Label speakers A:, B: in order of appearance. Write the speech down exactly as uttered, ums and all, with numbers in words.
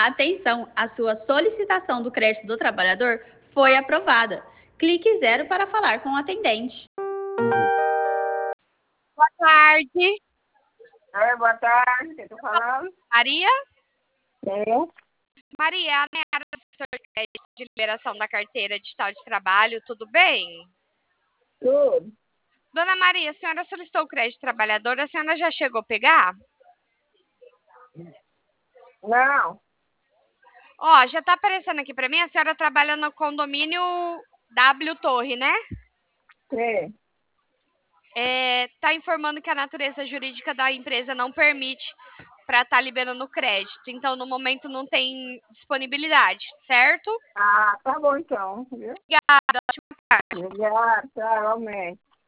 A: Atenção, a sua solicitação do crédito do trabalhador foi aprovada. Clique zero para falar com o atendente.
B: Boa tarde.
C: É, boa tarde, quem tá falando?
B: Maria?
C: Eu.
B: Maria, a Nayara do setor de crédito de liberação da carteira digital de trabalho, tudo bem?
C: Tudo.
B: Dona Maria, a senhora solicitou o crédito trabalhador, a senhora já chegou a pegar?
C: Não.
B: Ó, já tá aparecendo aqui pra mim, a senhora trabalha no condomínio W Torre, né?
C: Sim.
B: É, tá informando que a natureza jurídica da empresa não permite para estar tá liberando crédito. Então, no momento, não tem disponibilidade, certo?
C: Ah, tá bom então, viu?
B: Obrigada, ótima tarde.
C: Obrigada, tchau, realmente.